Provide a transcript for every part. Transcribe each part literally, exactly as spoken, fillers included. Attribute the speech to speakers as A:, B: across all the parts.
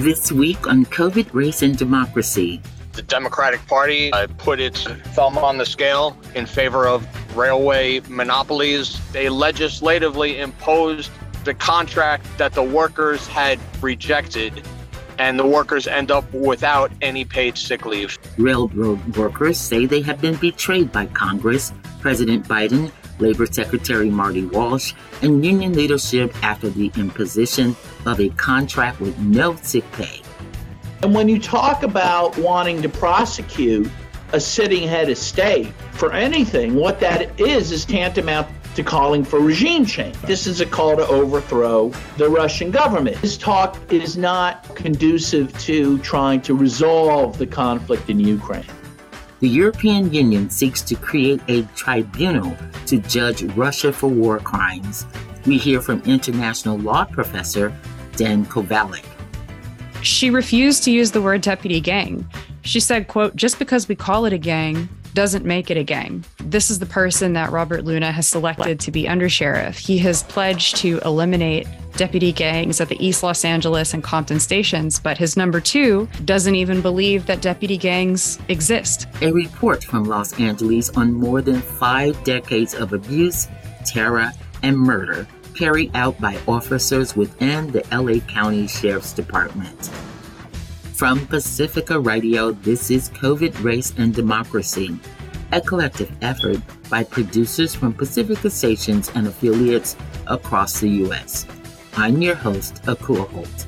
A: This week on COVID, Race, and Democracy.
B: The Democratic Party uh, put its thumb on the scale in favor of railway monopolies. They legislatively imposed the contract that the workers had rejected, and the workers end up without any paid sick leave.
A: Railroad workers say they have been betrayed by Congress, President Biden, Labor Secretary Marty Walsh, and union leadership after the imposition of a contract with no sick pay.
C: And when you talk about wanting to prosecute a sitting head of state for anything, what that is is tantamount to calling for regime change. This is a call to overthrow the Russian government. This talk is not conducive to trying to resolve the conflict in Ukraine.
A: The European Union seeks to create a tribunal to judge Russia for war crimes. We hear from international law professor Dan Kovalik.
D: She refused to use the word deputy gang. She said, quote, "Just because we call it a gang doesn't make it a gang." This is the person that Robert Luna has selected to be undersheriff. He has pledged to eliminate deputy gangs at the East Los Angeles and Compton stations, but his number two doesn't even believe that deputy gangs exist.
A: A report from Los Angeles on more than five decades of abuse, terror, and murder carried out by officers within the L A County Sheriff's Department. From Pacifica Radio, this is COVID, Race, and Democracy, a collective effort by producers from Pacifica stations and affiliates across the U S. I'm your host, Akua Holt.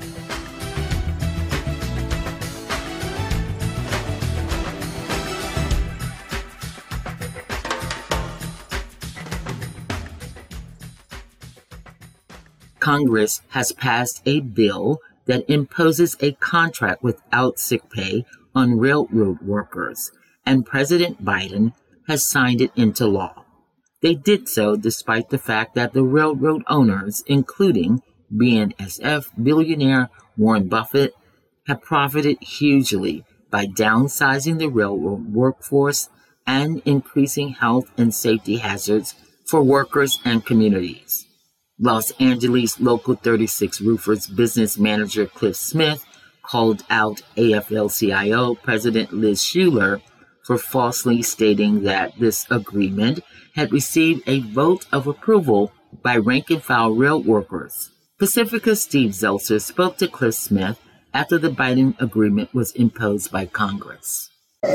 A: Congress has passed a bill that imposes a contract without sick pay on railroad workers, and President Biden has signed it into law. They did so despite the fact that the railroad owners, including B N S F billionaire Warren Buffett, have profited hugely by downsizing the railroad workforce and increasing health and safety hazards for workers and communities. Los Angeles Local thirty-six Roofers business manager Cliff Smith called out A F L C I O President Liz Shuler for falsely stating that this agreement had received a vote of approval by rank-and-file rail workers. Pacifica's Steve Zeltzer spoke to Cliff Smith after the Biden agreement was imposed by Congress.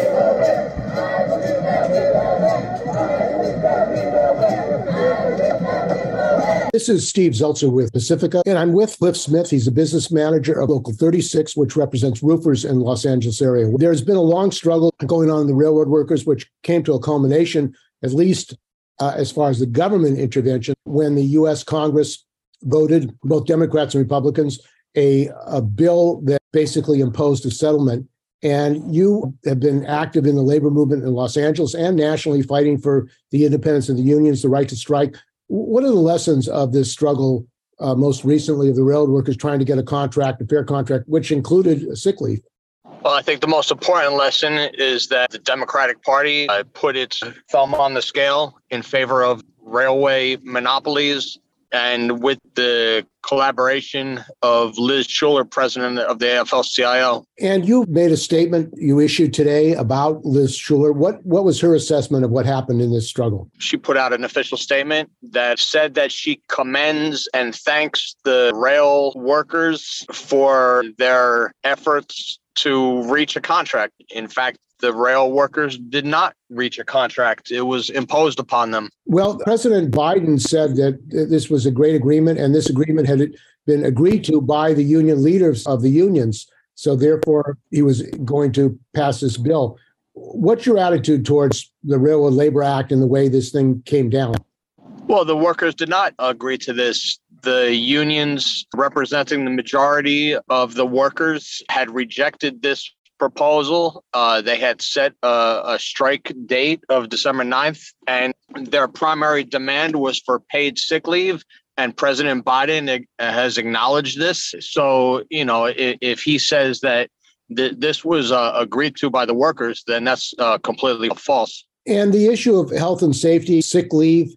E: This is Steve Zeltzer with Pacifica, and I'm with Cliff Smith. He's a business manager of Local thirty-six, which represents roofers in the Los Angeles area. There's been a long struggle going on in the railroad workers, which came to a culmination, at least uh, as far as the government intervention, when the U S Congress voted, both Democrats and Republicans, a, a bill that basically imposed a settlement. And you have been active in the labor movement in Los Angeles and nationally, fighting for the independence of the unions, the right to strike. What are the lessons of this struggle, uh, most recently, of the railroad workers trying to get a contract, a fair contract, which included sick leave?
B: Well, I think the most important lesson is that the Democratic Party uh, put its thumb on the scale in favor of railway monopolies. And with the collaboration of Liz Shuler, president of the A F L C I O.
E: And you made a statement you issued today about Liz Shuler. What, what was her assessment of what happened in this struggle?
B: She put out an official statement that said that she commends and thanks the rail workers for their efforts to reach a contract. In fact, the rail workers did not reach a contract. It was imposed upon them.
E: Well, President Biden said that this was a great agreement, and this agreement had been agreed to by the union leaders of the unions. So therefore, he was going to pass this bill. What's your attitude towards the Railroad Labor Act and the way this thing came down?
B: Well, the workers did not agree to this. The unions representing the majority of the workers had rejected this proposal. Uh, they had set a, a strike date of December ninth, and their primary demand was for paid sick leave. And President Biden has acknowledged this. So, you know, if, if he says that th- this was uh, agreed to by the workers, then that's uh, completely false.
E: And the issue of health and safety, sick leave,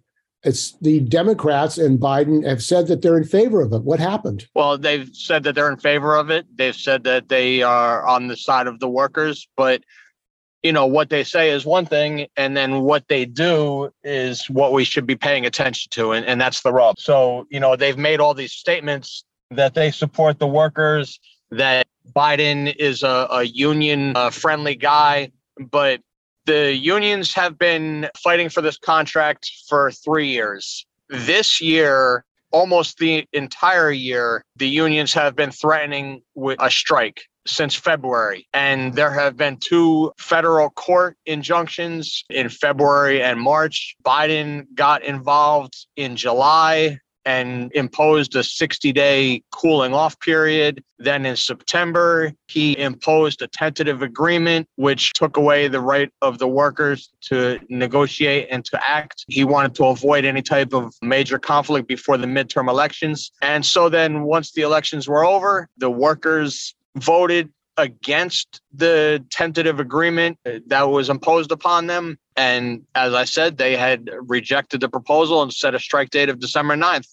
E: It's the Democrats and Biden have said that they're in favor of it. What happened?
B: Well, they've said that they're in favor of it. They've said that they are on the side of the workers. But, you know, what they say is one thing, and then what they do is what we should be paying attention to. And, and that's the rub. So, you know, they've made all these statements that they support the workers, that Biden is a, a union uh, friendly guy. But the unions have been fighting for this contract for three years. This year, almost the entire year, the unions have been threatening with a strike since February. And there have been two federal court injunctions in February and March. Biden got involved in July and imposed a sixty-day cooling off period. Then in September, he imposed a tentative agreement, which took away the right of the workers to negotiate and to act. He wanted to avoid any type of major conflict before the midterm elections. And so then once the elections were over, the workers voted against the tentative agreement that was imposed upon them. And as I said, they had rejected the proposal and set a strike date of December ninth.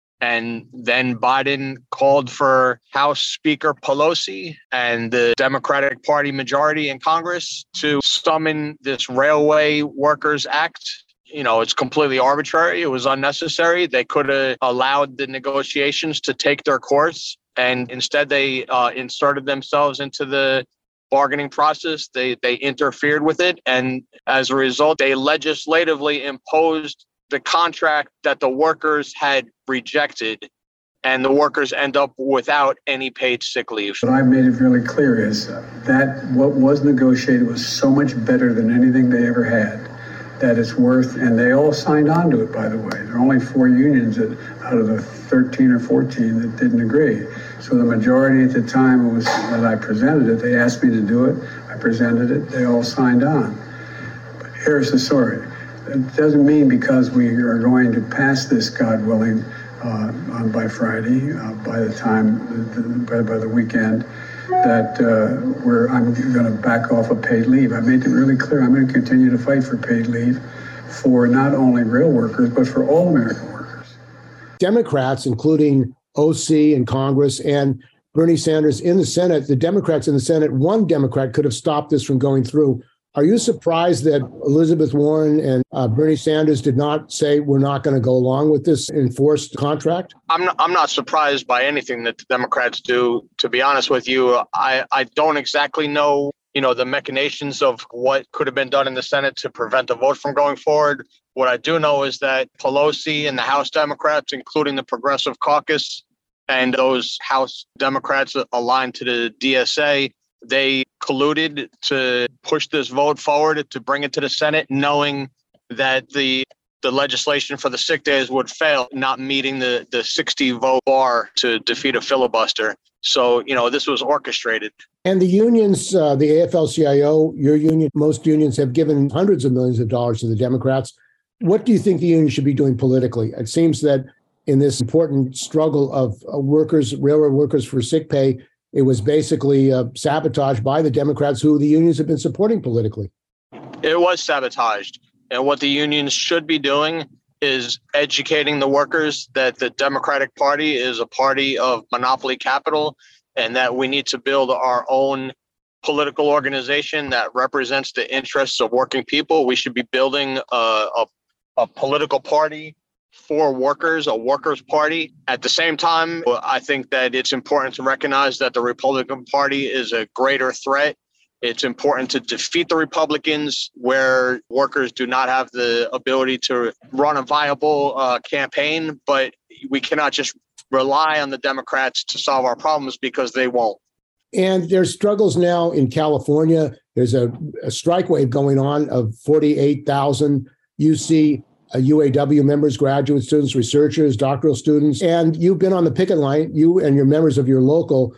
B: And then Biden called for House Speaker Pelosi and the Democratic Party majority in Congress to summon this Railway Workers Act. You know, it's completely arbitrary. It was unnecessary. They could have allowed the negotiations to take their course. And instead, they uh, inserted themselves into the bargaining process. They they interfered with it. And as a result, they legislatively imposed the contract that the workers had rejected. And the workers end up without any paid sick leave.
F: What I made it really clear is that what was negotiated was so much better than anything they ever had, that it's worth, and they all signed on to it, by the way. There are only four unions that, out of the thirteen or fourteen that didn't agree. So the majority at the time was that I presented it. They asked me to do it. I presented it. They all signed on. But here's the story. It doesn't mean because we are going to pass this, God willing, uh, on by Friday, uh, by the time, the, the, by, by the weekend, that uh, we're, I'm going to back off of paid leave. I made it really clear. I'm going to continue to fight for paid leave for not only rail workers, but for all American workers.
E: Democrats, including O C in Congress and Bernie Sanders in the Senate, the Democrats in the Senate, one Democrat could have stopped this from going through. Are you surprised that Elizabeth Warren and uh, Bernie Sanders did not say we're not going to go along with this enforced contract?
B: I'm not, I'm not surprised by anything that the Democrats do. To be honest with you, I, I don't exactly know, you know, the machinations of what could have been done in the Senate to prevent a vote from going forward. What I do know is that Pelosi and the House Democrats, including the Progressive Caucus and those House Democrats aligned to the D S A, they colluded to push this vote forward, to bring it to the Senate, knowing that the the legislation for the sick days would fail, not meeting the, the sixty vote bar to defeat a filibuster. So, you know, this was orchestrated.
E: And the unions, uh, the A F L C I O, your union, most unions have given hundreds of millions of dollars to the Democrats. What do you think the union should be doing politically? It seems that in this important struggle of uh, workers, railroad workers for sick pay, it was basically uh, sabotaged by the Democrats, who the unions have been supporting politically.
B: It was sabotaged. And what the unions should be doing is educating the workers that the Democratic Party is a party of monopoly capital and that we need to build our own political organization that represents the interests of working people. We should be building a, a, a political party for workers, a workers' party. At the same time, I think that it's important to recognize that the Republican Party is a greater threat. It's important to defeat the Republicans where workers do not have the ability to run a viable uh, campaign, but we cannot just rely on the Democrats to solve our problems because they won't.
E: And there's struggles now in California. There's a, a strike wave going on of forty-eight thousand U C Uh, U A W members, graduate students, researchers, doctoral students, and you've been on the picket line, you and your members of your local.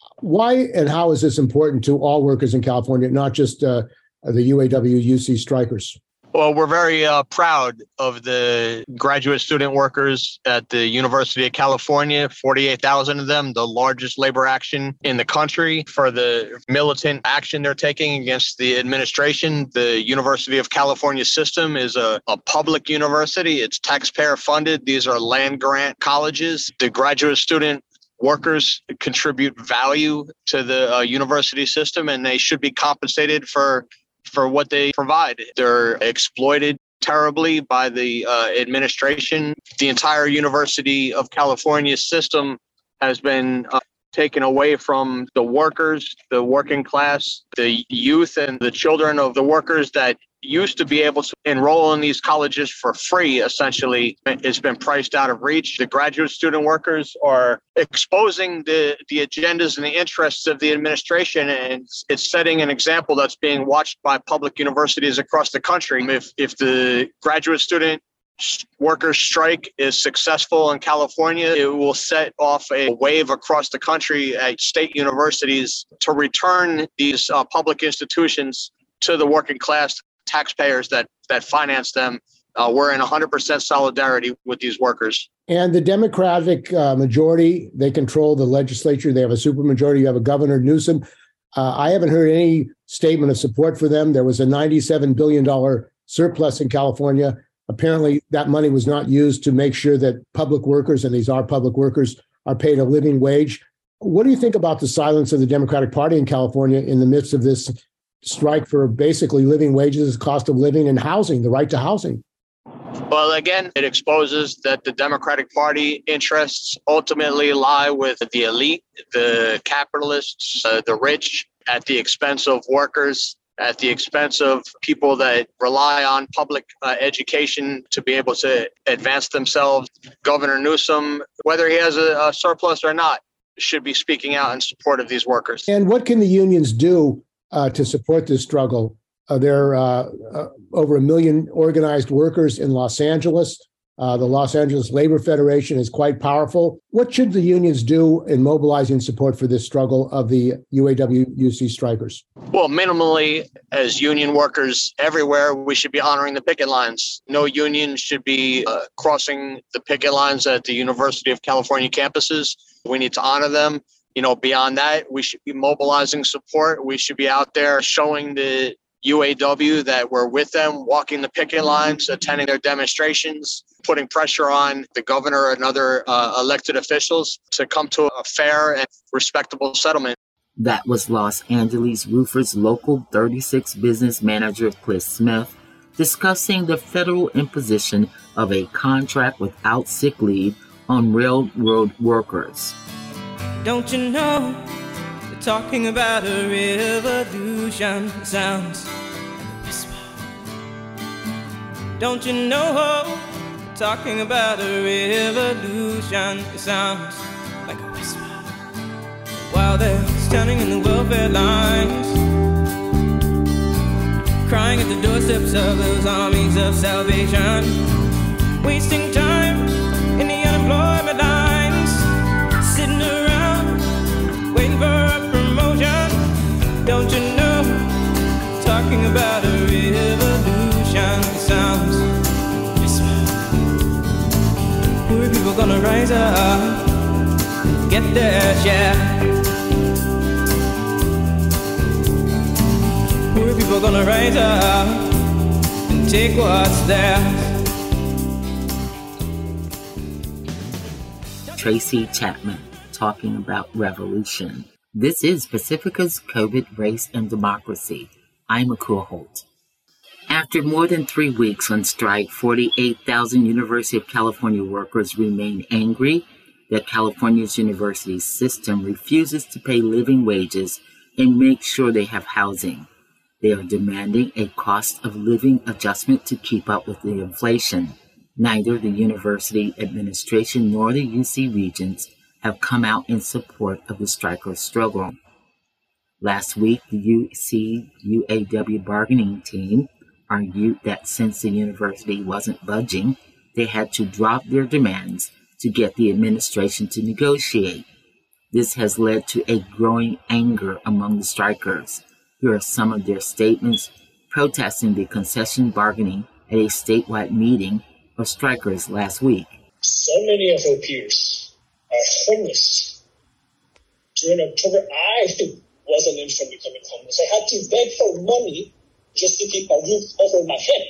E: Why and how is this important to all workers in California, not just uh, the U A W U C strikers?
B: Well, we're very uh, proud of the graduate student workers at the University of California, forty-eight thousand of them, the largest labor action in the country, for the militant action they're taking against the administration. The University of California system is a, a public university. It's taxpayer funded. These are land grant colleges. The graduate student workers contribute value to the uh, university system, and they should be compensated for for what they provide. They're exploited terribly by the uh, administration. The entire University of California system has been uh, taken away from the workers, the working class, the youth, and the children of the workers that used to be able to enroll in these colleges for free. Essentially, it's been priced out of reach. The graduate student workers are exposing the, the agendas and the interests of the administration, and it's, it's setting an example that's being watched by public universities across the country. If, if the graduate student workers' strike is successful in California, it will set off a wave across the country at state universities to return these uh, public institutions to the working class taxpayers that that finance them. Uh, we're in one hundred percent solidarity with these workers.
E: And the Democratic uh, majority, they control the legislature. They have a supermajority. You have a Governor Newsom. Uh, I haven't heard any statement of support for them. There was a ninety-seven billion dollars surplus in California. Apparently, that money was not used to make sure that public workers, and these are public workers, are paid a living wage. What do you think about the silence of the Democratic Party in California in the midst of this strike for basically living wages, cost of living, and housing, the right to housing?
B: Well, again, it exposes that the Democratic Party interests ultimately lie with the elite, the capitalists, uh, the rich, at the expense of workers, at the expense of people that rely on public uh, education to be able to advance themselves. Governor Newsom, whether he has a, a surplus or not, should be speaking out in support of these workers.
E: And what can the unions do Uh, to support this struggle? Uh, there are uh, uh, over a million organized workers in Los Angeles. Uh, the Los Angeles Labor Federation is quite powerful. What should the unions do in mobilizing support for this struggle of the U A W U C strikers?
B: Well, minimally, as union workers everywhere, we should be honoring the picket lines. No union should be uh, crossing the picket lines at the University of California campuses. We need to honor them. You know, beyond that, we should be mobilizing support. We should be out there showing the U A W that we're with them, walking the picket lines, attending their demonstrations, putting pressure on the governor and other uh, elected officials to come to a fair and respectable settlement.
A: That was Los Angeles Roofers Local thirty-six business manager Cliff Smith discussing the federal imposition of a contract without sick leave on railroad workers.
G: Don't you know, they're talking about a revolution, sounds like a whisper. Don't you know, they're talking about a revolution, it sounds like a whisper. While they're standing in the welfare lines, crying at the doorsteps of those armies of salvation, wasting time in the unemployment lines, sitting around waiting for a promotion. Don't you know, talking about a revolution sounds whisper. Poor people gonna rise up, get their share. Poor people gonna rise up and take what's theirs.
A: Tracy Chapman, talking about revolution. This is Pacifica's COVID, Race, and Democracy. I'm Akua Holt. After more than three weeks on strike, forty-eight thousand University of California workers remain angry that California's university system refuses to pay living wages and make sure they have housing. They are demanding a cost of living adjustment to keep up with the inflation. Neither the university administration nor the U C Regents have come out in support of the strikers' struggle. Last week, the U C U A W bargaining team argued that since the university wasn't budging, they had to drop their demands to get the administration to negotiate. This has led to a growing anger among the strikers. Here are some of their statements. protesting the concession bargaining at a statewide meeting of strikers last week.
H: So many of our peers are homeless. During October, I wasn't in from becoming homeless. I had to beg for money just to keep a roof over my head.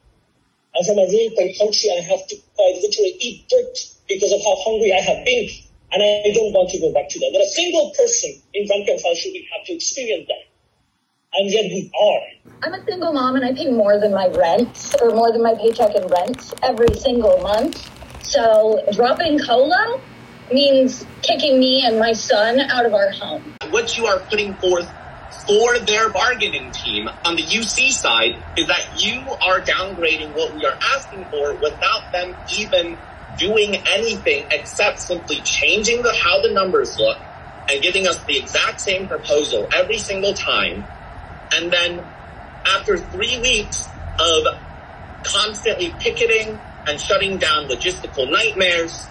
H: I'm from a rural country and I have to quite literally eat dirt because of how hungry I have been. And I don't want to go back to that. Not a single person in rank and file should have to experience that. And yet we are.
I: I'm a single mom and I pay more than my rent or more than my paycheck in rent every single month. So dropping COLA means kicking me and my son out of our home.
J: What you are putting forth for their bargaining team on the U C side is that you are downgrading what we are asking for without them even doing anything except simply changing the how the numbers look and giving us the exact same proposal every single time. And then after three weeks of constantly picketing and shutting down logistical nightmares,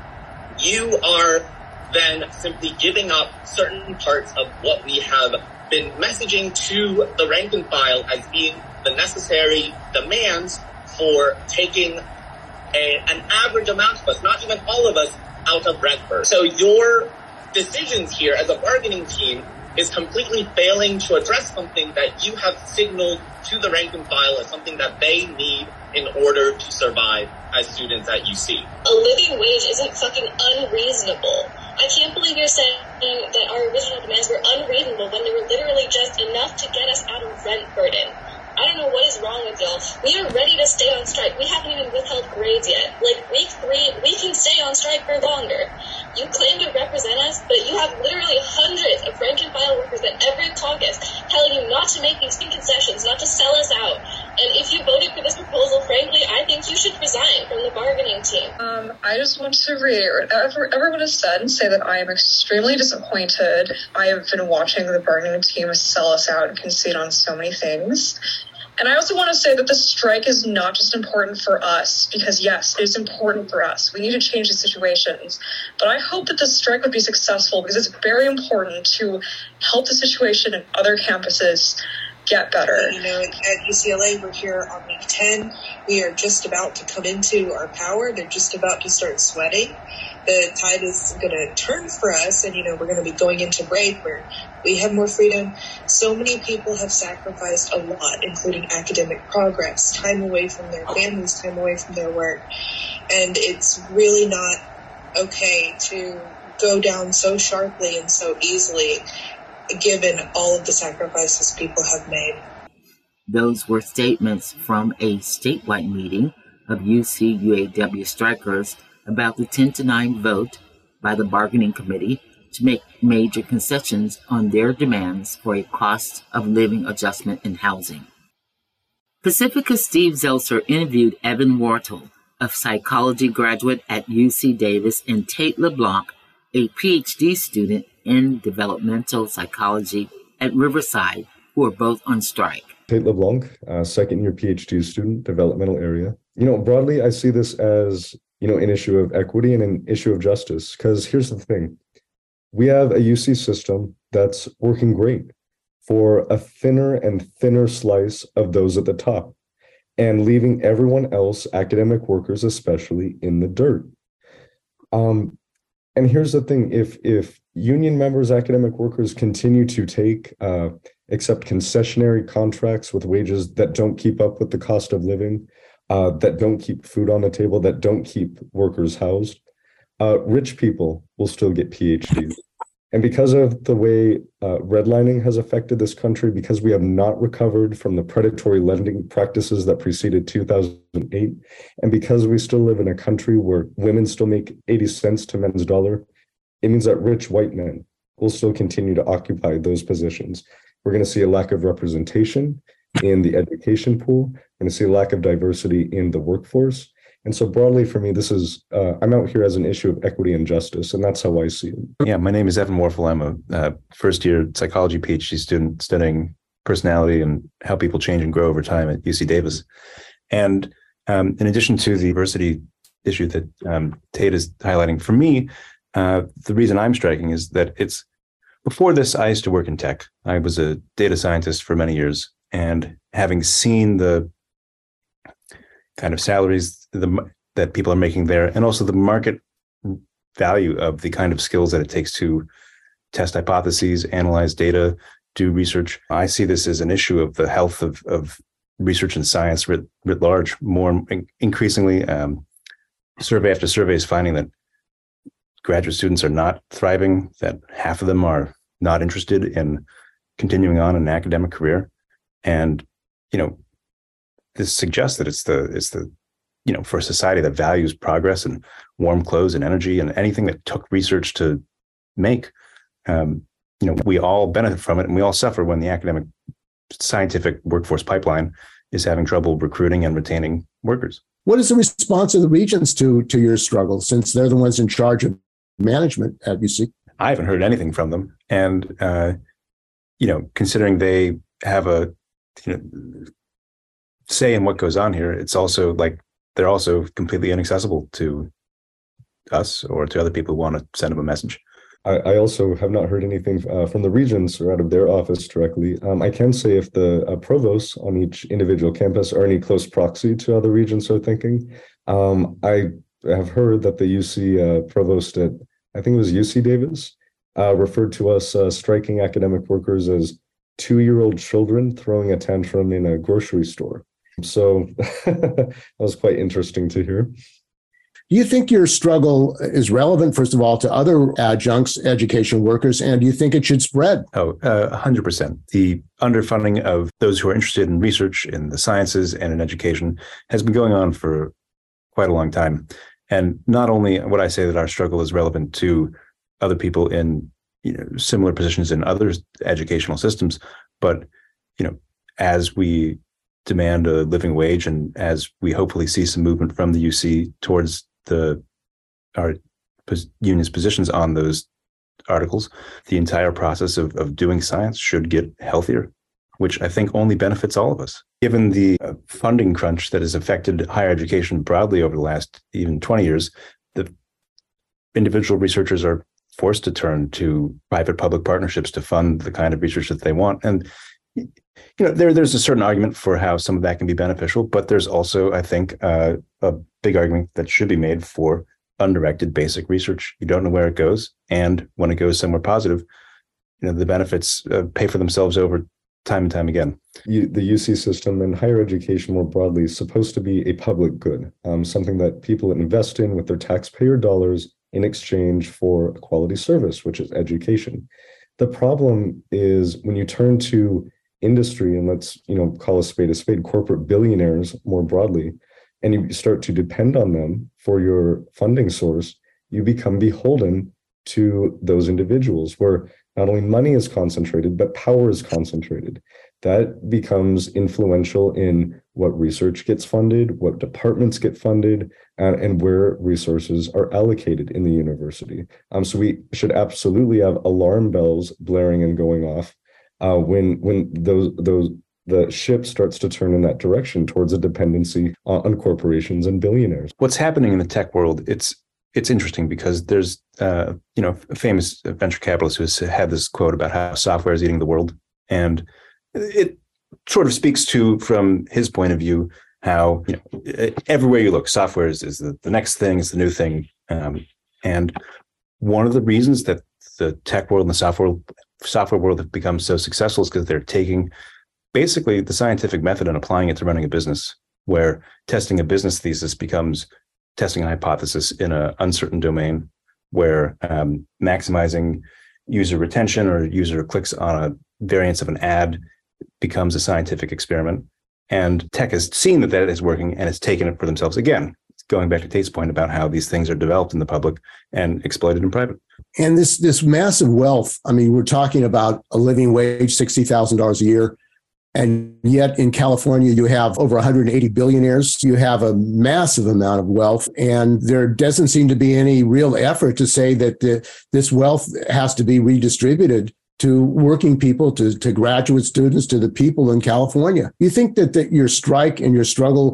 J: you are then simply giving up certain parts of what we have been messaging to the rank and file as being the necessary demands for taking a, an average amount of us, not even all of us, out of Brentford. So your decisions here as a bargaining team is completely failing to address something that you have signaled to the rank and file as something that they need in order to survive as students at U C.
K: A living wage isn't fucking unreasonable. I can't believe you're saying that our original demands were unreasonable when they were literally just enough to get us out of rent burden. I don't know what is wrong with y'all. We are ready to stay on strike. We haven't even withheld grades yet. Like, week three, we can stay on strike for longer. You claim to represent us, but you have literally hundreds of rank and file workers at every caucus telling you not to make these concessions, not to sell us out. And if you voted for this proposal, frankly, I think you should resign from the bargaining team.
L: Um, I just want to reiterate whatever everyone has said and say that I am extremely disappointed. I have been watching the bargaining team sell us out and concede on so many things. And I also want to say that the strike is not just important for us, because yes, it is important for us. We need to change the situations. But I hope that the strike would be successful because it's very important to help the situation in other campuses get better.
M: You know, at U C L A, we're here on week ten. We are just about to come into our power. They're just about to start sweating. The tide is going to turn for us, and, you know, we're going to be going into break where we have more freedom. So many people have sacrificed a lot, including academic progress, time away from their families, time away from their work. And it's really not okay to go down so sharply and so easily, given all of the sacrifices people have made.
A: Those were statements from a statewide meeting of U C U A W strikers about the ten to nine vote by the bargaining committee to make major concessions on their demands for a cost of living adjustment in housing. Pacifica's Steve Zeltzer interviewed Evan Wortel, a psychology graduate at U C Davis, and Tate LeBlanc, a P H D student in developmental psychology at Riverside, who are both on strike.
N: Tate LeBlanc, uh, second year P H D student, developmental area. You know, broadly, I see this as, you know, an issue of equity and an issue of justice, because here's the thing. We have a U C system that's working great for a thinner and thinner slice of those at the top and leaving everyone else, academic workers especially, in the dirt. Um, and here's the thing, if if union members, academic workers continue to take, uh, accept concessionary contracts with wages that don't keep up with the cost of living, uh, that don't keep food on the table, that don't keep workers housed, uh, rich people will still get P H Ds. And because of the way uh, redlining has affected this country, because we have not recovered from the predatory lending practices that preceded two thousand eight, and because we still live in a country where women still make eighty cents to men's dollar, it means that rich white men will still continue to occupy those positions. We're going to see a lack of representation in the education pool. We're going to see a lack of diversity in the workforce. And so broadly for me, this is, uh, I'm out here as an issue of equity and justice, and that's how I see it.
O: Yeah, my name is Evan Wortel. I'm a uh, first year psychology P H D student studying personality and how people change and grow over time at U C Davis. And um, in addition to the diversity issue that um, Tate is highlighting, for me, uh, the reason I'm striking is that it's, before this, I used to work in tech. I was a data scientist for many years. And having seen the kind of salaries the, that people are making there, and also the market value of the kind of skills that it takes to test hypotheses, analyze data, do research. I see this as an issue of the health of, of research and science writ, writ large. More increasingly, um, survey after survey is finding that graduate students are not thriving, that half of them are not interested in continuing on an academic career. And, you know, this suggests that it's the, it's the, you know, for a society that values progress and warm clothes and energy and anything that took research to make, um, you know, we all benefit from it, and we all suffer when the academic scientific workforce pipeline is having trouble recruiting and retaining workers.
E: What is the response of the regions to, to your struggle, since they're the ones in charge of management at U C?
O: I haven't heard anything from them. And, uh, you know, considering they have a, you know, say in what goes on here, it's also like they're also completely inaccessible to us or to other people who want to send them a message.
N: I, I also have not heard anything uh, from the regions or out of their office directly. Um, I can say if the uh, provosts on each individual campus are any close proxy to how the regions are thinking. Um, I have heard that the U C uh, provost at, I think it was U C Davis, uh, referred to us uh, striking academic workers as two-year-old children throwing a tantrum in a grocery store. So that was quite interesting to hear.
E: Do you think your struggle is relevant, first of all, to other adjuncts, education workers, and do you think it should spread?
O: Oh, uh, one hundred percent. The underfunding of those who are interested in research in the sciences and in education has been going on for quite a long time. And not only would I say that our struggle is relevant to other people in, you know, similar positions in other educational systems, but, you know, as we demand a living wage and as we hopefully see some movement from the U C towards the our pos- union's positions on those articles, the entire process of, of doing science should get healthier, which I think only benefits all of us. Given the uh, funding crunch that has affected higher education broadly over the last even twenty years, the individual researchers are forced to turn to private-public partnerships to fund the kind of research that they want. And you know, there, there's a certain argument for how some of that can be beneficial, but there's also, I think, uh, a big argument that should be made for undirected basic research. You don't know where it goes, and when it goes somewhere positive, you know, the benefits uh, pay for themselves over time and time again.
N: You, the U C system and higher education more broadly is supposed to be a public good, um, something that people invest in with their taxpayer dollars in exchange for a quality service, which is education. The problem is when you turn to industry, and let's, you know, call a spade a spade, corporate billionaires more broadly, and you start to depend on them for your funding source, you become beholden to those individuals where not only money is concentrated, but power is concentrated. That becomes influential in what research gets funded, what departments get funded, uh, and where resources are allocated in the university. Um, so we should absolutely have alarm bells blaring and going off uh, when when those those the ship starts to turn in that direction towards a dependency on, on corporations and billionaires.
O: What's happening in the tech world, it's it's interesting because there's uh, you know, a famous venture capitalist who has had this quote about how software is eating the world. And it sort of speaks to, from his point of view, how, you know, everywhere you look, software is, is the, the next thing, is the new thing. Um, and one of the reasons that the tech world and the software software world have become so successful is because they're taking basically the scientific method and applying it to running a business, where testing a business thesis becomes testing a hypothesis in an uncertain domain, where um, maximizing user retention or user clicks on a variance of an ad becomes a scientific experiment. And tech has seen that that is working and has taken it for themselves. Again, going back to Tate's point about how these things are developed in the public and exploited in private.
E: And this this massive wealth, I mean, we're talking about a living wage, sixty thousand dollars a year. And yet in California, you have over one hundred eighty billionaires. You have a massive amount of wealth. And there doesn't seem to be any real effort to say that the, this wealth has to be redistributed to working people, to, to graduate students, to the people in California. You think that, that your strike and your struggle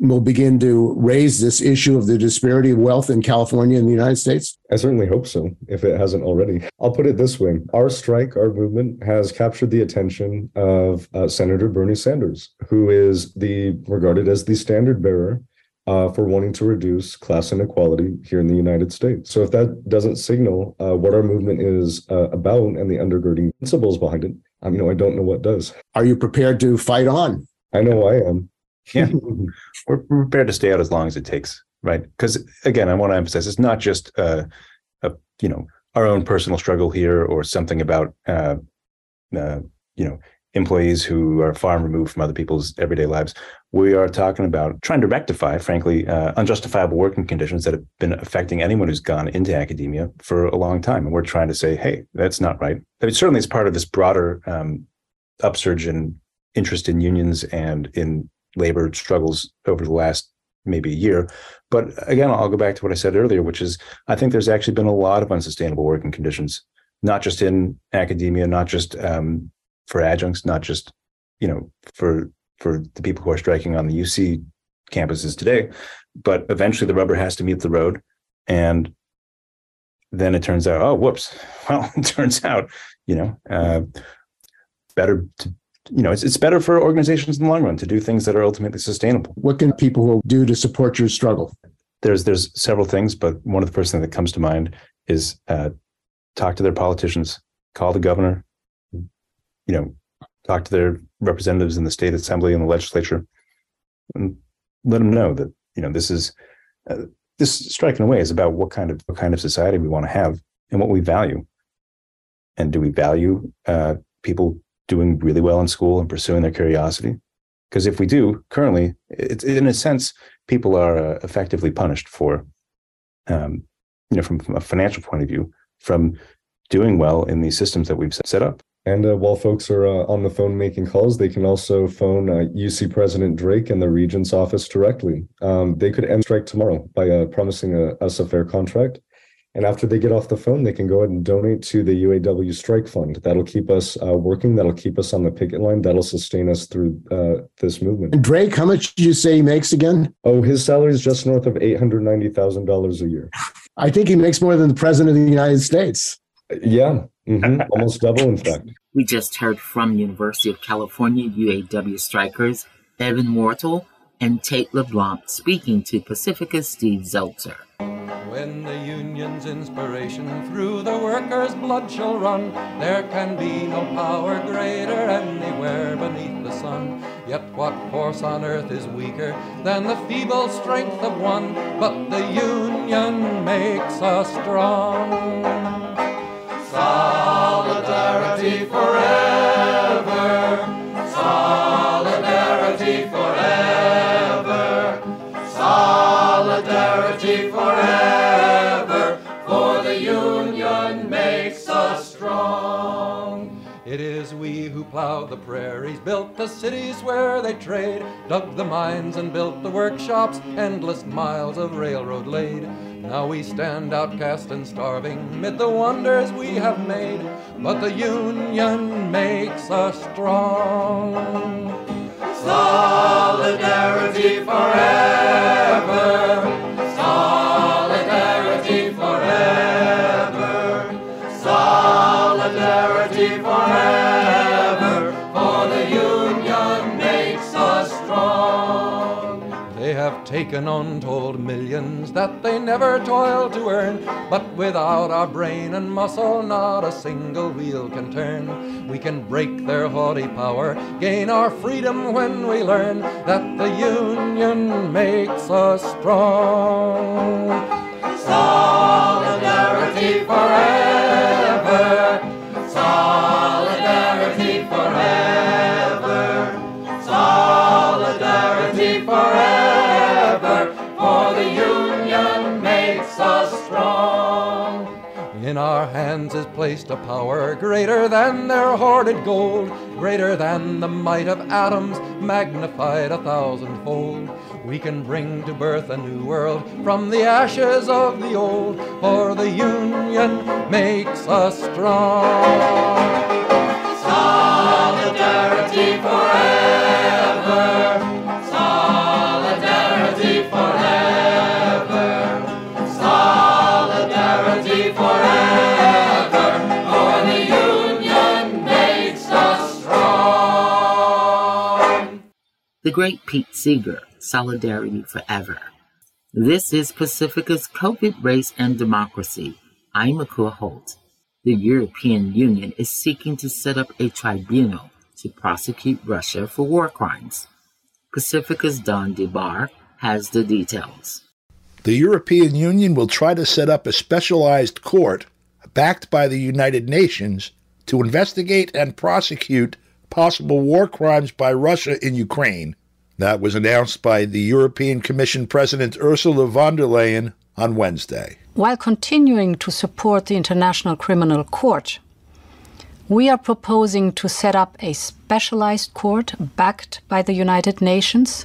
E: will begin to raise this issue of the disparity of wealth in California and the United States?
N: I certainly hope so, if it hasn't already. I'll put it this way. Our strike, our movement, has captured the attention of uh, Senator Bernie Sanders, who is the regarded as the standard bearer uh, for wanting to reduce class inequality here in the United States. So if that doesn't signal uh, what our movement is uh, about and the undergirding principles behind it, um, you know, I don't know what does.
E: Are you prepared to fight on?
N: I know I am.
O: Yeah, we're prepared to stay out as long as it takes, right? Because again, I want to emphasize it's not just uh, a you know our own personal struggle here or something about uh, uh, you know employees who are far removed from other people's everyday lives. We are talking about trying to rectify, frankly, uh, unjustifiable working conditions that have been affecting anyone who's gone into academia for a long time, and we're trying to say, hey, that's not right. I mean, certainly, it's part of this broader um, upsurge in interest in unions and in labor struggles over the last maybe a year. But again, I'll go back to what I said earlier, which is I think there's actually been a lot of unsustainable working conditions, not just in academia, not just um, for adjuncts, not just, you know, for for the people who are striking on the U C campuses today, but eventually the rubber has to meet the road. And then it turns out, oh, whoops. Well, it turns out, you know, uh, better to You know, it's it's better for organizations in the long run to do things that are ultimately sustainable.
E: What can people do to support your struggle?
O: There's there's several things, but one of the first things that comes to mind is uh, talk to their politicians, call the governor, you know, talk to their representatives in the state assembly and the legislature, and let them know that, you know, this is uh, this strike in a way is about what kind of what kind of society we want to have and what we value. And do we value uh, people doing really well in school and pursuing their curiosity? Because if we do, currently, it's in a sense, people are uh, effectively punished for, um, you know, from, from a financial point of view, from doing well in these systems that we've set up.
N: And uh, while folks are uh, on the phone making calls, they can also phone uh, U C President Drake and the Regent's office directly. Um, they could end strike tomorrow by uh, promising a, us a fair contract. And after they get off the phone, they can go ahead and donate to the U A W Strike Fund. That'll keep us uh, working. That'll keep us on the picket line. That'll sustain us through uh, this movement.
E: And Drake, how much did you say he makes again?
N: Oh, his salary is just north of eight hundred ninety thousand dollars a year.
E: I think he makes more than the President of the United States.
N: Yeah, mm-hmm. Almost double, in fact.
A: We just heard from University of California U A W strikers Evan Wortel and Tate LeBlanc speaking to Pacifica's Steve Zeltzer.
P: When the union's inspiration through the workers' blood shall run, there can be no power greater anywhere beneath the sun. Yet what force on earth is weaker than the feeble strength of one? But the union makes us strong. Solidarity forever, solidarity forever, solidarity forever, for the union makes us strong. It is we who plowed the prairies, built the cities where they trade, dug the mines and built the workshops, endless miles of railroad laid. Now we stand outcast and starving mid the wonders we have made, but the union makes us strong. Solidarity forever, solidarity forever, solidarity forever, for the union makes us strong. They have taken untold millions that they never toiled to earn, but without our brain and muscle, not a single wheel can turn. We can break their haughty power, gain our freedom when we learn that the union makes us strong. Solidarity forever, solidarity forever, solidarity forever, for the union makes us strong. In our hands is placed a power greater than their hoarded gold, greater than the might of atoms, magnified a thousandfold. We can bring to birth a new world from the ashes of the old, for the union makes us strong. Solidarity forever, solidarity
A: The great Pete Seeger, Solidarity Forever. This is Pacifica's COVID, Race, and Democracy. I'm Makua Holt. The European Union is seeking to set up a tribunal to prosecute Russia for war crimes. Pacifica's Don DeBar has the details.
Q: The European Union will try to set up a specialized court backed by the United Nations to investigate and prosecute possible war crimes by Russia in Ukraine. That was announced by the European Commission President Ursula von der Leyen on Wednesday.
R: While continuing to support the International Criminal Court, we are proposing to set up a specialized court backed by the United Nations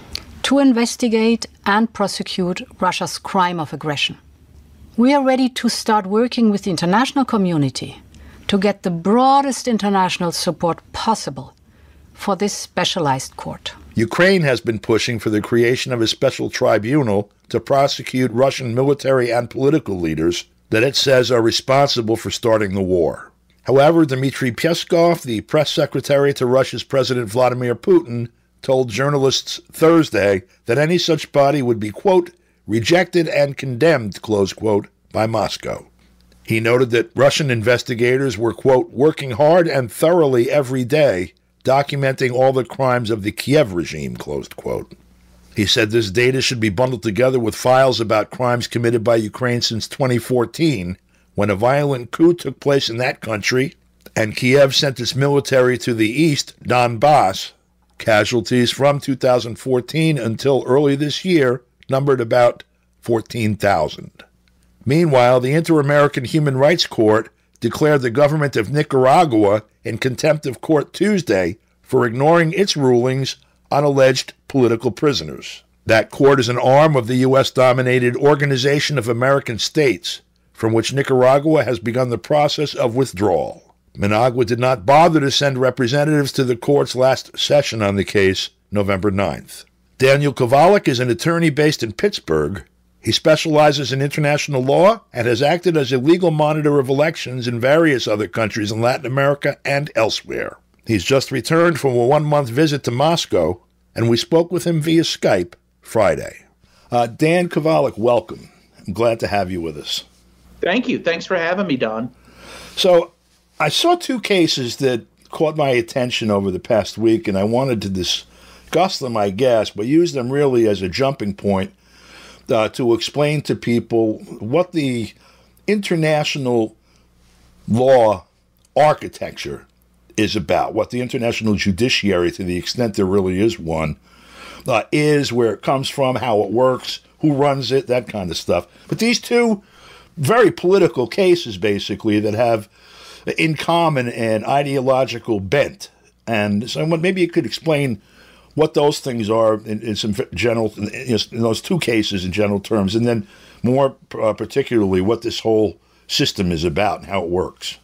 R: to investigate and prosecute Russia's crime of aggression. We are ready to start working with the international community to get the broadest international support possible for this specialized court.
Q: Ukraine has been pushing for the creation of a special tribunal to prosecute Russian military and political leaders that it says are responsible for starting the war. However, Dmitry Peskov, the press secretary to Russia's President Vladimir Putin, told journalists Thursday that any such body would be, quote, rejected and condemned, close quote, by Moscow. He noted that Russian investigators were, quote, working hard and thoroughly every day, documenting all the crimes of the Kiev regime, closed quote. He said this data should be bundled together with files about crimes committed by Ukraine since twenty fourteen, when a violent coup took place in that country, and Kiev sent its military to the east, Donbass. Casualties from two thousand fourteen until early this year numbered about fourteen thousand. Meanwhile, the Inter-American Human Rights Court declared the government of Nicaragua in contempt of court Tuesday for ignoring its rulings on alleged political prisoners. That court is an arm of the U S-dominated Organization of American States, from which Nicaragua has begun the process of withdrawal. Managua did not bother to send representatives to the court's last session on the case, November ninth. Daniel Kovalik is an attorney based in Pittsburgh. He specializes in international law and has acted as a legal monitor of elections in various other countries in Latin America and elsewhere. He's just returned from a one-month visit to Moscow, and we spoke with him via Skype Friday. Uh, Dan Kovalik, welcome. I'm glad to have you with us.
C: Thank you. Thanks for having me, Don.
Q: So, I saw two cases that caught my attention over the past week, and I wanted to discuss them, I guess, but use them really as a jumping point uh, to explain to people what the international law architecture is about, what the international judiciary, to the extent there really is one, uh, is, where it comes from, how it works, who runs it, that kind of stuff. But these two very political cases, basically, that have in common an ideological bent. And so maybe you could explain what those things are in, in some general, in those two cases in general terms, and then more uh, particularly what this whole system is about and how it works.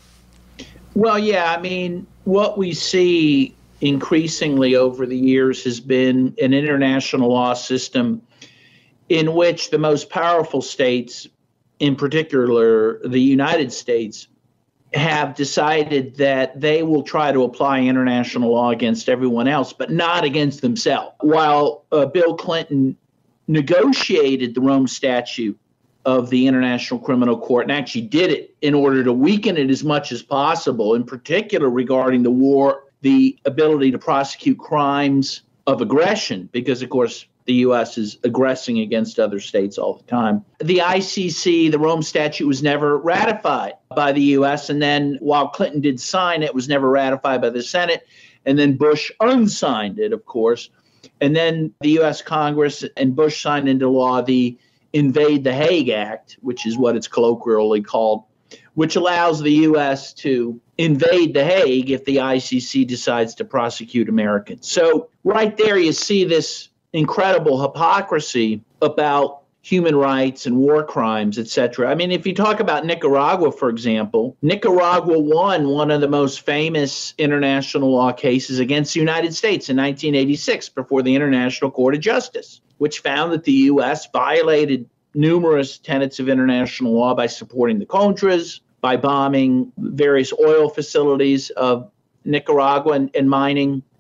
C: Well, yeah, I mean, what we see increasingly over the years has been an international law system in which the most powerful states, in particular the United States, have decided that they will try to apply international law against everyone else, but not against themselves. While uh, Bill Clinton negotiated the Rome Statute of the International Criminal Court and actually did it in order to weaken it as much as possible, in particular regarding the war, the ability to prosecute crimes of aggression, because, of course, the U S is aggressing against other states all the time. The I C C, the Rome Statute, was never ratified by the U S. And then while Clinton did sign it, it was never ratified by the Senate. And then Bush unsigned it, of course. And then the U S Congress and Bush signed into law the Invade the Hague Act, which is what it's colloquially called, which allows the U S to invade the Hague if the I C C decides to prosecute Americans. So right there you see this incredible hypocrisy about human rights and war crimes, et cetera. I mean, if you talk about Nicaragua, for example, Nicaragua won one of the most famous international law cases against the United States in nineteen eighty-six before the International Court of Justice, which found that the U S violated numerous tenets of international law by supporting the Contras, by bombing various oil facilities of Nicaragua and, and mining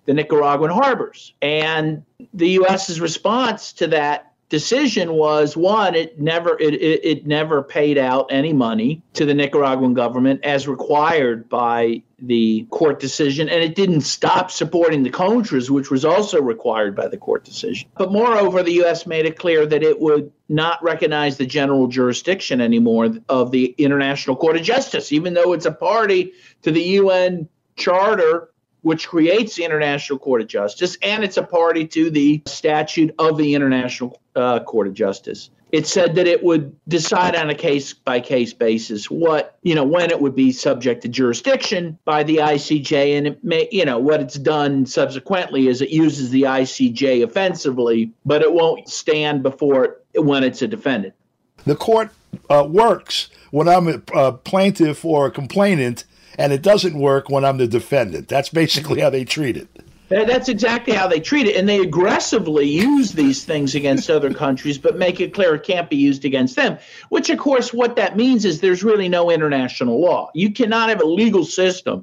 C: the Nicaraguan harbors. And the U S's response to that decision was, one, it never it, it, it never paid out any money to the Nicaraguan government as required by the court decision, and it didn't stop supporting the Contras, which was also required by the court decision. But moreover, the U S made it clear that it would not recognize the general jurisdiction anymore of the International Court of Justice, even though it's a party to the U N Charter, which creates the International Court of Justice, and it's a party to the statute of the International uh, Court of Justice. It said that it would decide on a case-by-case basis what, you know, when it would be subject to jurisdiction by the I C J, and it may, you know, what it's done subsequently is it uses the I C J offensively, but it won't stand before it when it's a defendant.
Q: The court uh, works when I'm a, a plaintiff or a complainant, and it doesn't work when I'm the defendant. That's basically how they treat it.
C: That's exactly how they treat it. And they aggressively use these things against other countries, but make it clear it can't be used against them, which, of course, what that means is there's really no international law. You cannot have a legal system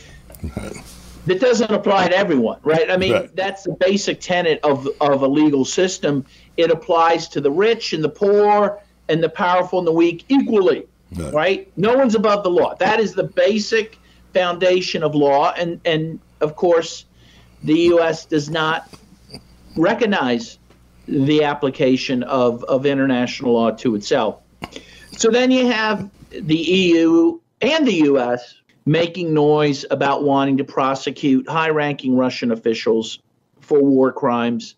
C: that doesn't apply to everyone, right? I mean, right. That's the basic tenet of, of a legal system. It applies to the rich and the poor and the powerful and the weak equally. Right. right? No one's above the law. That is the basic foundation of law. And, and of course, the U S does not recognize the application of, of international law to itself. So then you have the E U and the U S making noise about wanting to prosecute high-ranking Russian officials for war crimes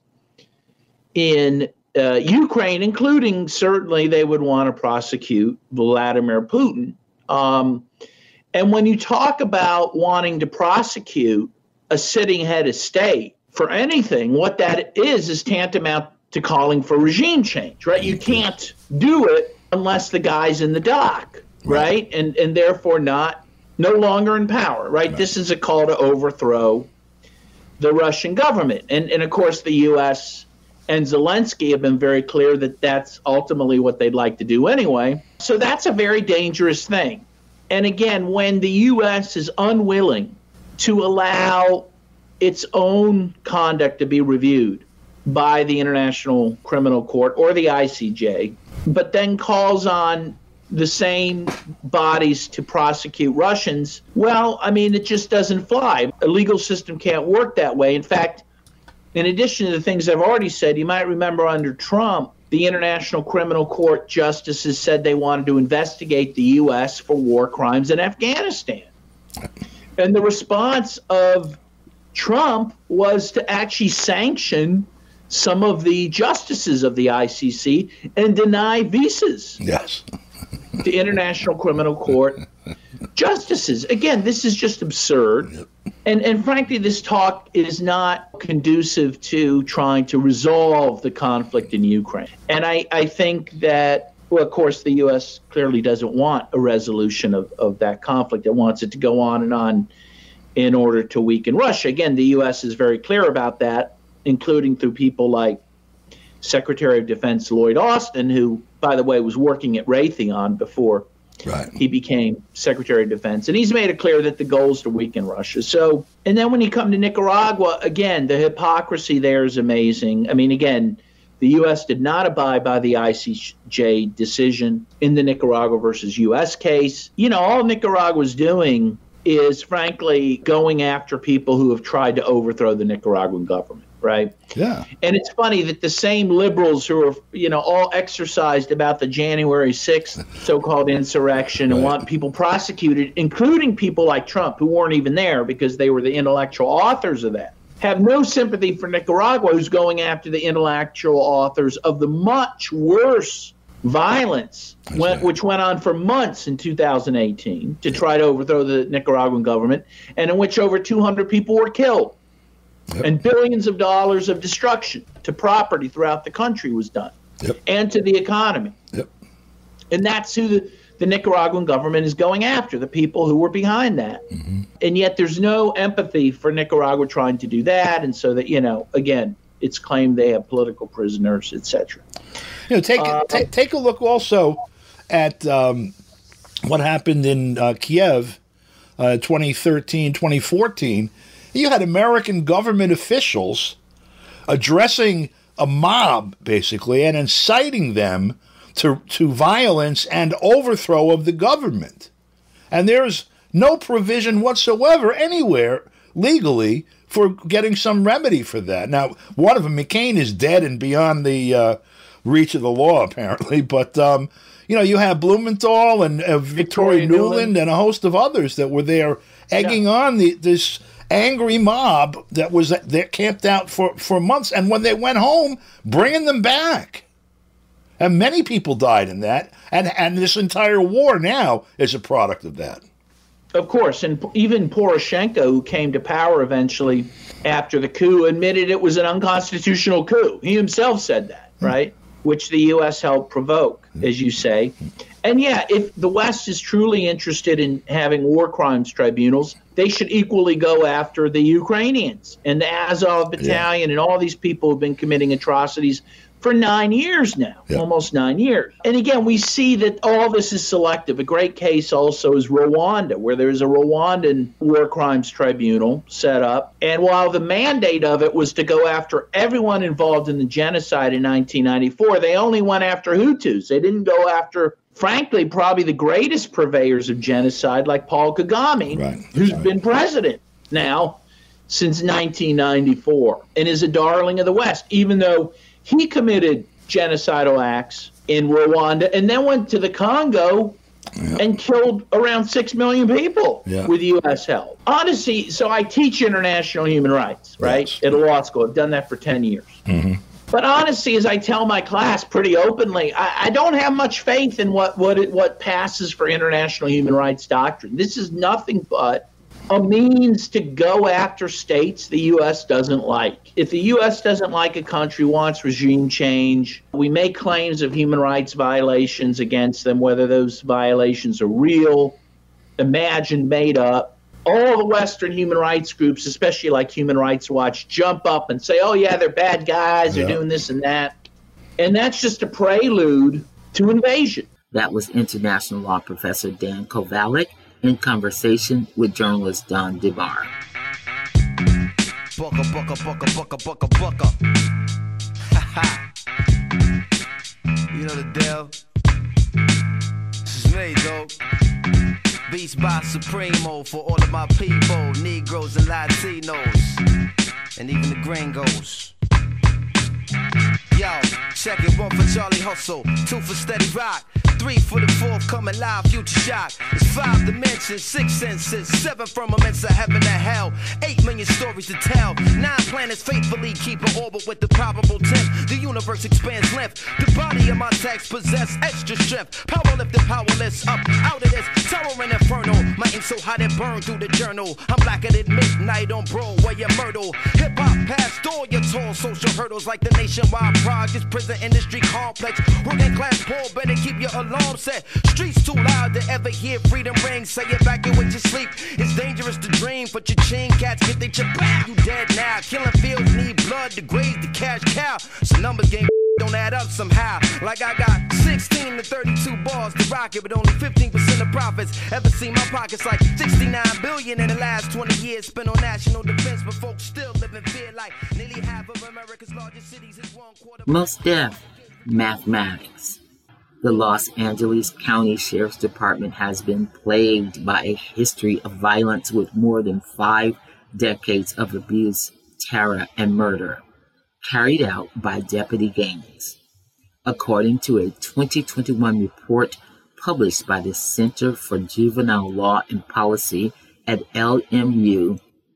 C: in uh, Ukraine, including certainly they would want to prosecute Vladimir Putin. Um, and when you talk about wanting to prosecute a sitting head of state for anything, what that is is tantamount to calling for regime change, right? You can't do it unless the guy's in the dock, right? right? And and therefore not no longer in power, right? right? This is a call to overthrow the Russian government. And and of course the U S and Zelensky have been very clear that that's ultimately what they'd like to do anyway. So that's a very dangerous thing. And again, when the U S is unwilling to allow its own conduct to be reviewed by the International Criminal Court or the I C J, but then calls on the same bodies to prosecute Russians, well, I mean, it just doesn't fly. A legal system can't work that way. In fact, in addition to the things I've already said, you might remember under Trump, the International Criminal Court justices said they wanted to investigate the U S for war crimes in Afghanistan. And the response of Trump was to actually sanction some of the justices of the I C C and deny visas.
Q: Yes.
C: to International Criminal Court justices. Again, this is just absurd. Yep. And and frankly, this talk is not conducive to trying to resolve the conflict in Ukraine. And I, I think that, well, of course, the U S clearly doesn't want a resolution of, of that conflict. It wants it to go on and on in order to weaken Russia. Again, the U S is very clear about that, including through people like Secretary of Defense Lloyd Austin, who, by the way, was working at Raytheon before right. he became Secretary of Defense. And he's made it clear that the goal is to weaken Russia. So, and then when you come to Nicaragua, again, the hypocrisy there is amazing. I mean, again, the U S did not abide by the I C J decision in the Nicaragua versus U S case. You know, all Nicaragua's doing is, frankly, going after people who have tried to overthrow the Nicaraguan government. Right.
Q: Yeah.
C: And it's funny that the same liberals who are, you know, all exercised about the January sixth so-called insurrection and right. want people prosecuted, including people like Trump, who weren't even there because they were the intellectual authors of that, have no sympathy for Nicaragua, who's going after the intellectual authors of the much worse violence, went, which went on for months in two thousand eighteen to try to overthrow the Nicaraguan government, and in which over two hundred people were killed. Yep. And billions of dollars of destruction to property throughout the country was done, yep. and to the economy.
Q: Yep.
C: And that's who the, the Nicaraguan government is going after, the people who were behind that. Mm-hmm. And yet there's no empathy for Nicaragua trying to do that. And so that, you know, again, it's claimed they have political prisoners, et cetera.
Q: You know, take,
C: uh,
Q: take, take a look also at um, what happened in uh, Kiev uh, twenty thirteen, twenty fourteen. You had American government officials addressing a mob, basically, and inciting them to, to violence and overthrow of the government. And there's no provision whatsoever anywhere legally for getting some remedy for that. Now, one of them, McCain, is dead and beyond the uh, reach of the law, apparently. But, um, you know, you have Blumenthal and uh, Victoria, Victoria Nuland, Nuland and a host of others that were there egging yeah. on the, this angry mob that was that camped out for, for months. And when they went home, bringing them back. And many people died in that. And, and this entire war now is a product of that.
C: Of course, and even Poroshenko, who came to power eventually after the coup, admitted it was an unconstitutional coup. He himself said that, right? Which the U S helped provoke, as you say. And yeah, if the West is truly interested in having war crimes tribunals, they should equally go after the Ukrainians and the Azov Battalion yeah. and all these people who've been committing atrocities for nine years now, yeah. almost nine years. And again, we see that all this is selective. A great case also is Rwanda, where there's a Rwandan war crimes tribunal set up. And while the mandate of it was to go after everyone involved in the genocide in nineteen ninety-four, they only went after Hutus. They didn't go after, frankly, probably the greatest purveyors of genocide, like Paul Kagame, right. who's right. been president now since nineteen ninety-four and is a darling of the West, even though he committed genocidal acts in Rwanda and then went to the Congo yeah. and killed around six million people yeah. with U S help. Honestly, so I teach international human rights, right, yes. at a law school. I've done that for ten years. Mm-hmm. But honestly, as I tell my class pretty openly, I, I don't have much faith in what, what, it, what passes for international human rights doctrine. This is nothing but a means to go after states the U S doesn't like. If the U S doesn't like a country, wants regime change, we make claims of human rights violations against them, whether those violations are real, imagined, made up. All the Western human rights groups, especially like Human Rights Watch, jump up and say, oh, yeah, they're bad guys, they're yeah. doing this and that. And that's just a prelude to invasion.
A: That was international law professor Dan Kovalik in conversation with journalist Don DeBar.
S: Bucka, bucka, bucka, bucka, bucka, bucka. Ha ha. You know the deal. This is me, dog. Beats by Supremo for all of my people, Negroes and Latinos, and even the gringos. Yo, check it, one for Charlie Hustle, two for Steady Rock, three for the fourth coming live, Future Shock. It's five dimensions, six senses, seven firmaments of heaven and hell, eight million stories to tell, nine planets faithfully keep an orbit with the probable tenth. The universe expands length, the body of my text possess extra strength, power lifted, powerless, up out of this towering inferno. My ink so hot it burned through the journal. I'm blacker than midnight on Broadway and Myrtle. Hip hop past all your tall social hurdles like the nationwide projects, prison industry complex. Working class poor, better keep your alarm set. Streets too loud to ever hear freedom ring. Say evacuate your sleep. It's dangerous to dream, but your chain cats get they chip back. You dead now. Killing fields need blood to graze the cash cow. So numbers game don't add up somehow. Like I got sixteen to thirty-two bars to rock it, but only fifteen percent of profits. Ever seen my pockets like sixty-nine billion in the last twenty years spent on national defense, but folks still live in fear like nearly half of America's largest cities is one quarter.
A: Most deaf mathematics. The Los Angeles County Sheriff's Department has been plagued by a history of violence with more than five decades of abuse, terror, and murder carried out by deputy gangs. According to a twenty twenty-one report published by the Center for Juvenile Law and Policy at L M U,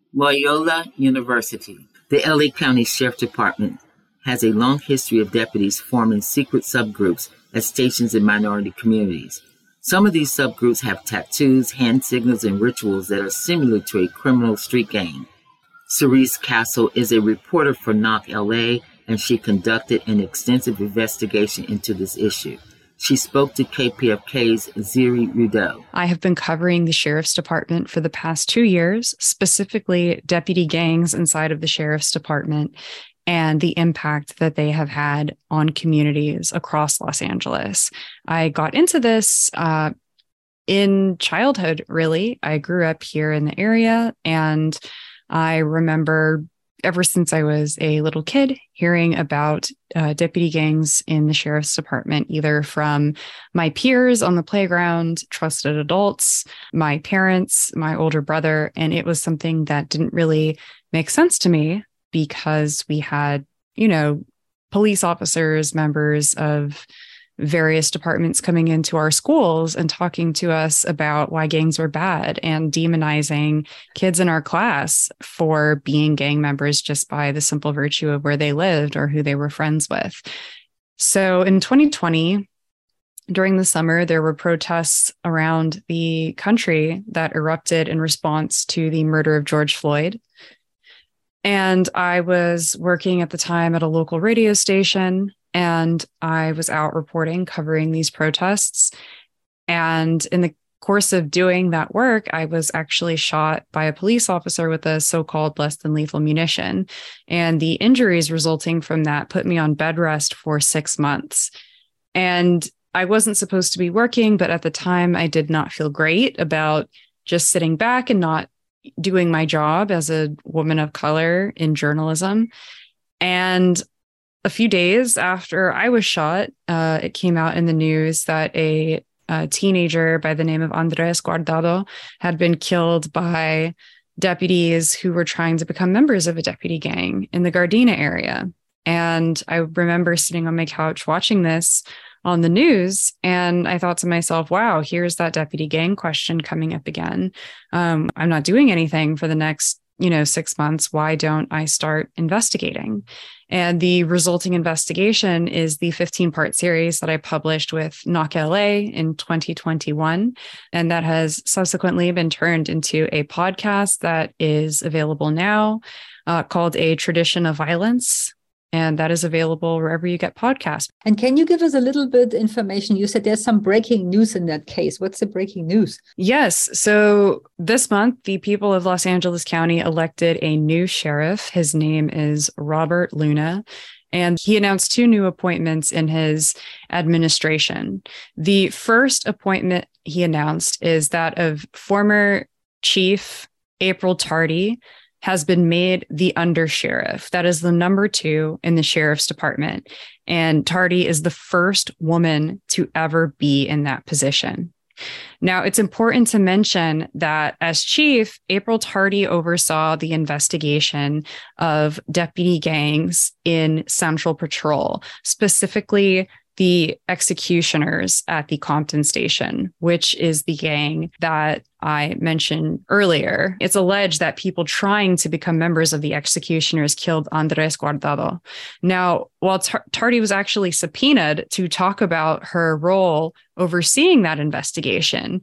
A: Loyola University, the L A County Sheriff's Department has a long history of deputies forming secret subgroups at stations in minority communities. Some of these subgroups have tattoos, hand signals, and rituals that are similar to a criminal street gang. Cerise Castle is a reporter for Knock L A, and she conducted an extensive investigation into this issue. She spoke to K P F K's Ziri Rudeau.
D: I have been covering the Sheriff's Department for the past two years, specifically deputy gangs inside of the Sheriff's Department and the impact that they have had on communities across Los Angeles. I got into this uh, in childhood, really. I grew up here in the area, and I remember ever since I was a little kid hearing about uh, deputy gangs in the sheriff's department, either from my peers on the playground, trusted adults, my parents, my older brother. And it was something that didn't really make sense to me because we had, you know, police officers, members of various departments coming into our schools and talking to us about why gangs were bad and demonizing kids in our class for being gang members just by the simple virtue of where they lived or who they were friends with. So in twenty twenty, during the summer, there were protests around the country that erupted in response to the murder of George Floyd. And I was working at the time at a local radio station, and I was out reporting, covering these protests. And in the course of doing that work, I was actually shot by a police officer with a so-called less than lethal munition. And the injuries resulting from that put me on bed rest for six months. And I wasn't supposed to be working, but at the time I did not feel great about just sitting back and not doing my job as a woman of color in journalism. And a few days after I was shot, uh, it came out in the news that a, a teenager by the name of Andres Guardado had been killed by deputies who were trying to become members of a deputy gang in the Gardena area. And I remember sitting on my couch watching this on the news, and I thought to myself, wow, here's that deputy gang question coming up again. Um, I'm not doing anything for the next, you know, six months. Why don't I start investigating? And the resulting investigation is the fifteen part series that I published with Knock L A in twenty twenty-one. And that has subsequently been turned into a podcast that is available now uh, called A Tradition of Violence. And that is available wherever you get podcasts.
T: And can you give us a little bit information? You said there's some breaking news in that case. What's the breaking news?
D: Yes. So this month, the people of Los Angeles County elected a new sheriff. His name is Robert Luna. And he announced two new appointments in his administration. The first appointment he announced is that of former Chief April Tardy, has been made the undersheriff. That is the number two in the sheriff's department. And Tardy is the first woman to ever be in that position. Now, it's important to mention that as chief, April Tardy oversaw the investigation of deputy gangs in Central Patrol, specifically the executioners at the Compton Station, which is the gang that I mentioned earlier. It's alleged that people trying to become members of the executioners killed Andres Guardado. Now, while Tar- Tardy was actually subpoenaed to talk about her role overseeing that investigation,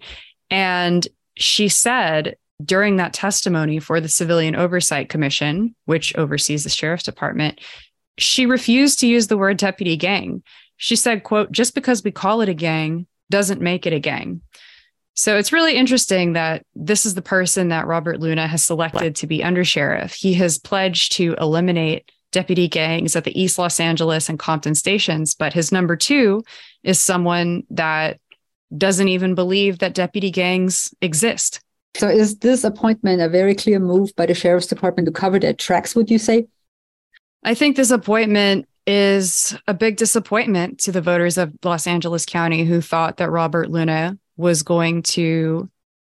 D: and she said during that testimony for the Civilian Oversight Commission, which oversees the sheriff's department, she refused to use the word deputy gang. She said, quote, just because we call it a gang doesn't make it a gang. So it's really interesting that this is the person that Robert Luna has selected to be undersheriff. He has pledged to eliminate deputy gangs at the East Los Angeles and Compton stations, but his number two is someone that doesn't even believe that deputy gangs exist.
T: So is this appointment a very clear move by the sheriff's department to cover their tracks, would you say?
D: I think this appointment is a big disappointment to the voters of Los Angeles County who thought that Robert Luna was going to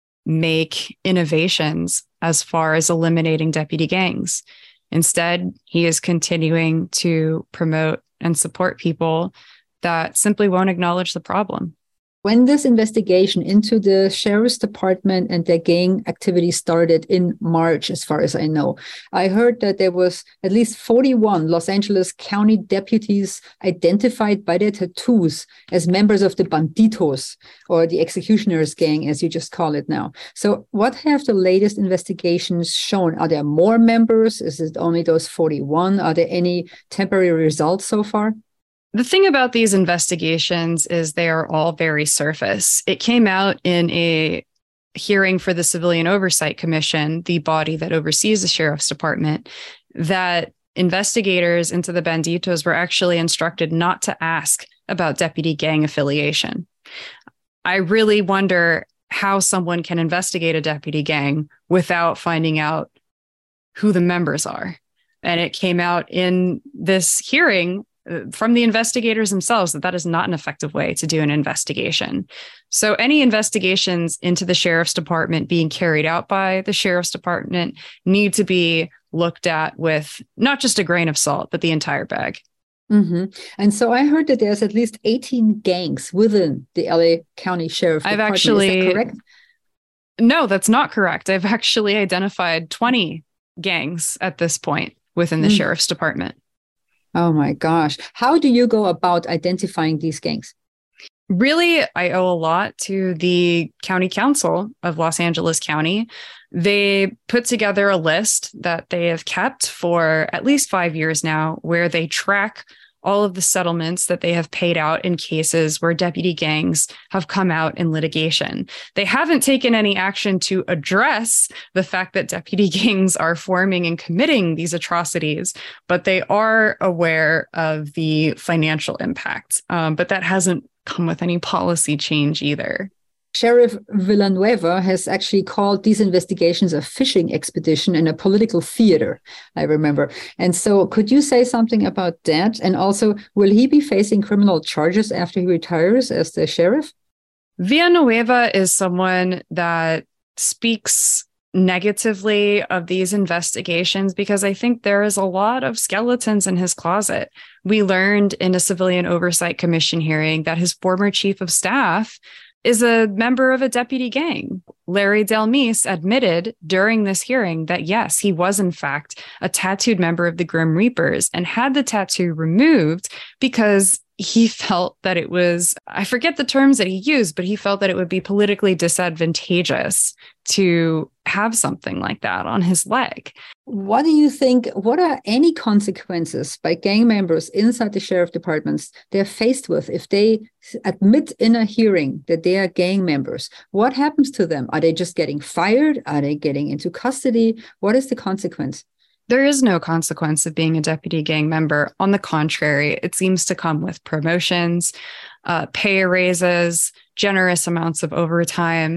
D: make innovations as far as eliminating deputy gangs. Instead, he is continuing to promote and support people that simply won't acknowledge the problem.
T: When this investigation into the sheriff's department and their gang activity started in March, as far as I know, I heard that there was at least forty-one Los Angeles County deputies identified by their tattoos as members of the Banditos, or the executioners gang, as you just call it now. So what have the latest investigations shown? Are there more members? Is it only those forty-one? Are there any temporary results so far?
D: The thing about these investigations is they are all very surface. It came out in a hearing for the Civilian Oversight Commission, the body that oversees the sheriff's department, that investigators into the Banditos were actually instructed not to ask about deputy gang affiliation. I really wonder how someone can investigate a deputy gang without finding out who the members are. And it came out in this hearing from the investigators themselves that that is not an effective way to do an investigation. So any investigations into the sheriff's department being carried out by the sheriff's department need to be looked at with not just a grain of salt, but the entire bag.
T: Mm-hmm. And so I heard that there's at least eighteen gangs within the L A County Sheriff
D: I've
T: Department.
D: actually,
T: Is that correct?
D: No, that's not correct. I've actually identified twenty gangs at this point within the mm. sheriff's department.
T: Oh my gosh. How do you go about identifying these gangs?
D: Really, I owe a lot to the county council of Los Angeles County. They put together a list that they have kept for at least five years now, where they track all of the settlements that they have paid out in cases where deputy gangs have come out in litigation. They haven't taken any action to address the fact that deputy gangs are forming and committing these atrocities, but they are aware of the financial impact. Um, but that hasn't come with any policy change either.
T: Sheriff Villanueva has actually called these investigations a fishing expedition and a political theater, I remember. And so could you say something about that? And also, will he be facing criminal charges after he retires as the sheriff?
D: Villanueva is someone that speaks negatively of these investigations because I think there is a lot of skeletons in his closet. We learned in a Civilian Oversight Commission hearing that his former chief of staff is a member of a deputy gang. Larry Delmise admitted during this hearing that, yes, he was in fact a tattooed member of the Grim Reapers and had the tattoo removed because he felt that it was, I forget the terms that he used, but he felt that it would be politically disadvantageous to have something like that on his leg.
T: What do you think? What are any consequences by gang members inside the sheriff departments they're faced with if they admit in a hearing that they are gang members? What happens to them? Are they just getting fired? Are they getting into custody? What is the consequence?
D: There is no consequence of being a deputy gang member. On the contrary, it seems to come with promotions, uh, pay raises, generous amounts of overtime.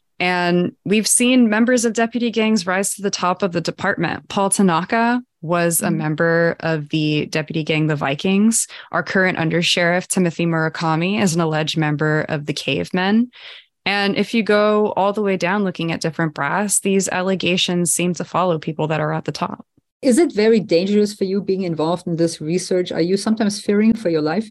D: And we've seen members of deputy gangs rise to the top of the department. Paul Tanaka was a member of the deputy gang, the Vikings. Our current undersheriff, Timothy Murakami, is an alleged member of the Cavemen. And if you go all the way down looking at different brass, these allegations seem to follow people that are at the top.
T: Is it very dangerous for you being involved in this research? Are you sometimes fearing for your life?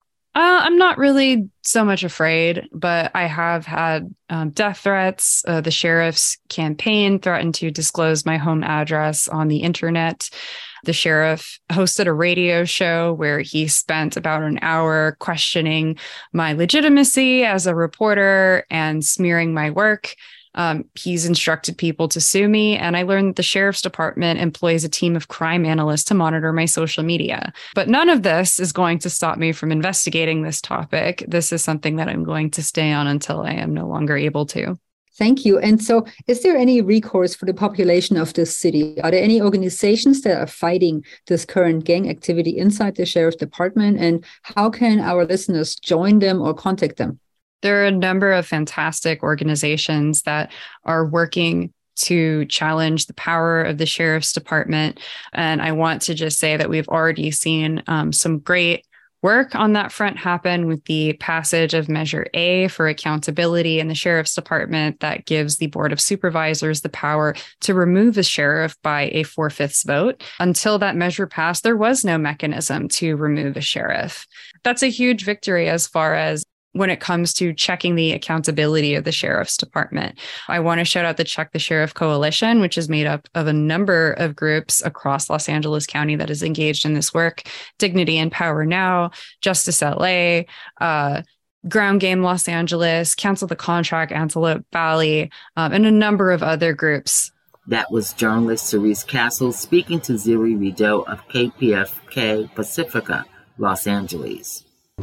D: Uh, I'm not really so much afraid, but I have had um, death threats. Uh, the sheriff's campaign threatened to disclose my home address on the internet. The sheriff hosted a radio show where he spent about an hour questioning my legitimacy as a reporter and smearing my work. Um, he's instructed people to sue me, and I learned that the sheriff's department employs a team of crime analysts to monitor my social media. But none of this is going to stop me from investigating this topic. This is something that I'm going to stay on until I am no longer able to.
T: Thank you. And so is there any recourse for the population of this city? Are there any organizations that are fighting this current gang activity inside the sheriff's department? And how can our listeners join them or contact them?
D: There are a number of fantastic organizations that are working to challenge the power of the sheriff's department. And I want to just say that we've already seen um, some great work on that front happen with the passage of Measure A for accountability in the sheriff's department that gives the Board of Supervisors the power to remove a sheriff by a four-fifths vote. Until that measure passed, there was no mechanism to remove a sheriff. That's a huge victory as far as when it comes to checking the accountability of the sheriff's department. I want to shout out the Check the Sheriff Coalition, which is made up of a number of groups across Los Angeles County that is engaged in this work. Dignity and Power Now, Justice L A, uh, Ground Game Los Angeles, Cancel the Contract, Antelope Valley, um, and a number of other groups.
A: That was journalist Cerise Castle speaking to Ziri Rideau of K P F K Pacifica, Los Angeles.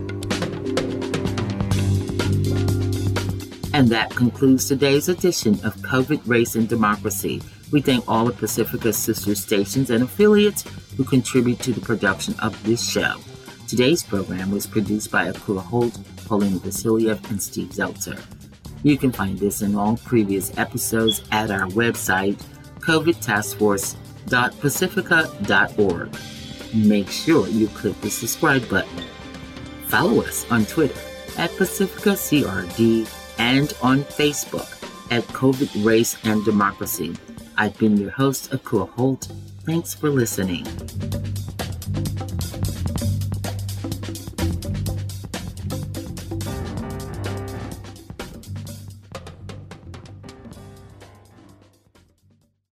A: And that concludes today's edition of COVID, Race, and Democracy. We thank all of Pacifica's sister stations and affiliates who contribute to the production of this show. Today's program was produced by Akula Holt, Paulina Vasiliev, and Steve Zeltzer. You can find this and all previous episodes at our website, covid task force dot pacifica dot org. Make sure you click the subscribe button. Follow us on Twitter at Pacifica C R D and on Facebook at COVID Race and Democracy. I've been your host, Akua Holt. Thanks for listening.